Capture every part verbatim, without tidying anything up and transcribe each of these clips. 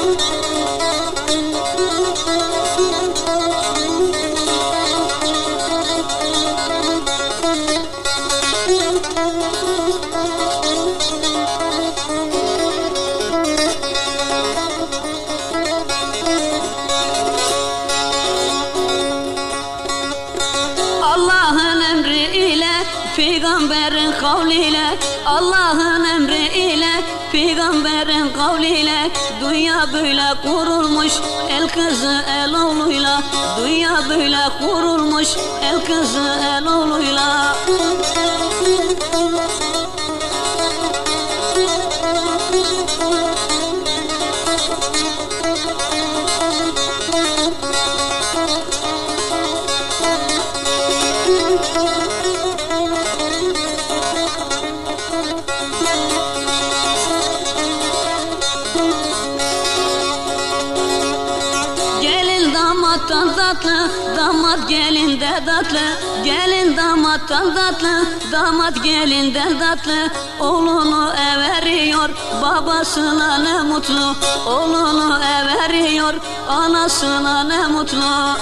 Allah'ın emriyle, peygamberin kavliyle, Allah'ın emriyle, peygamberin kavliyle, dünya böyle kurulmuş, el kızı el oğluyla, dünya böyle kurulmuş, el kızı el oğluyla. Damattan tatlı, damat gelinde tatlı, gelin damattan tatlı, damat gelinden tatlı. Oğlunu everiyor, babasına ne mutlu, oğlunu everiyor, anasına ne mutlu.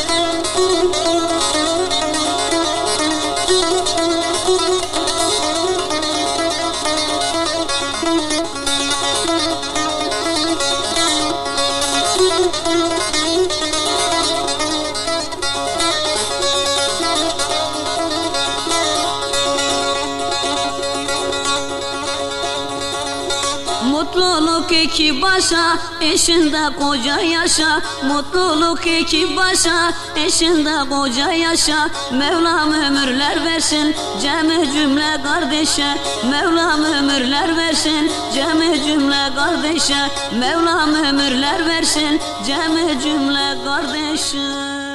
Mutluluk iki başa, eşinde koca yaşa. Mutluluk iki başa, eşinde koca yaşa. Mevlam ömürler versin, cemi cümle kardeşe. Mevlam ömürler versin, cemi cümle kardeşe. Mevlam ömürler versin, cemi cümle kardeşe.